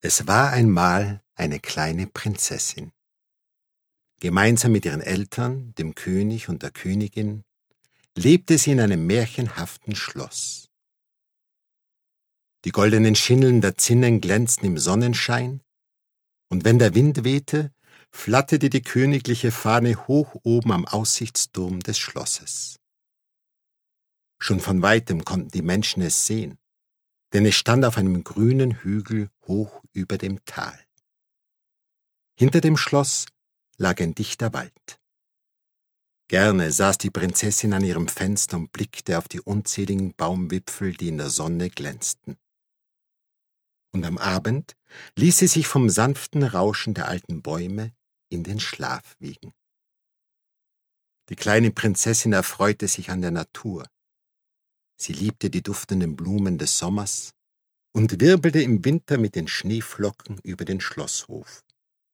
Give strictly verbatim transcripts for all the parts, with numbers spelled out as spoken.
Es war einmal eine kleine Prinzessin. Gemeinsam mit ihren Eltern, dem König und der Königin, lebte sie in einem märchenhaften Schloss. Die goldenen Schindeln der Zinnen glänzten im Sonnenschein, und wenn der Wind wehte, flatterte die königliche Fahne hoch oben am Aussichtsturm des Schlosses. Schon von weitem konnten die Menschen es sehen, denn es stand auf einem grünen Hügel hoch über dem Tal. Hinter dem Schloss lag ein dichter Wald. Gerne saß die Prinzessin an ihrem Fenster und blickte auf die unzähligen Baumwipfel, die in der Sonne glänzten. Und am Abend ließ sie sich vom sanften Rauschen der alten Bäume in den Schlaf wiegen. Die kleine Prinzessin erfreute sich an der Natur. Sie liebte die duftenden Blumen des Sommers und wirbelte im Winter mit den Schneeflocken über den Schlosshof.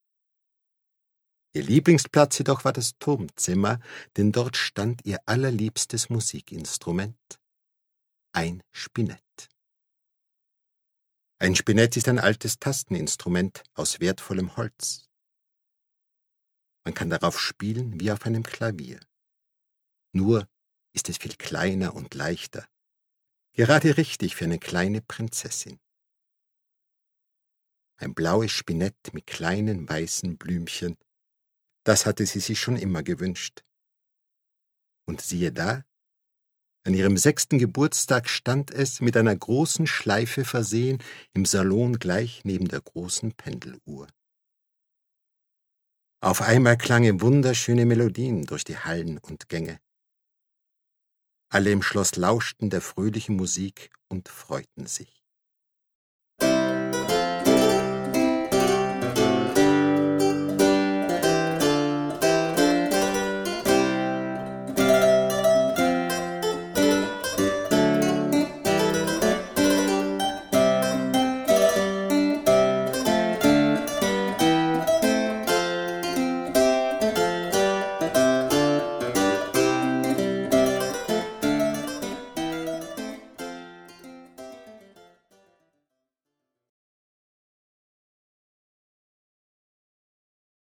Ihr Lieblingsplatz jedoch war das Turmzimmer, denn dort stand ihr allerliebstes Musikinstrument, ein Spinett. Ein Spinett ist ein altes Tasteninstrument aus wertvollem Holz. Man kann darauf spielen wie auf einem Klavier. Nur ist es viel kleiner und leichter, gerade richtig für eine kleine Prinzessin. Ein blaues Spinett mit kleinen weißen Blümchen, das hatte sie sich schon immer gewünscht. Und siehe da, an ihrem sechsten Geburtstag stand es, mit einer großen Schleife versehen, im Salon gleich neben der großen Pendeluhr. Auf einmal klangen wunderschöne Melodien durch die Hallen und Gänge. Alle im Schloss lauschten der fröhlichen Musik und freuten sich.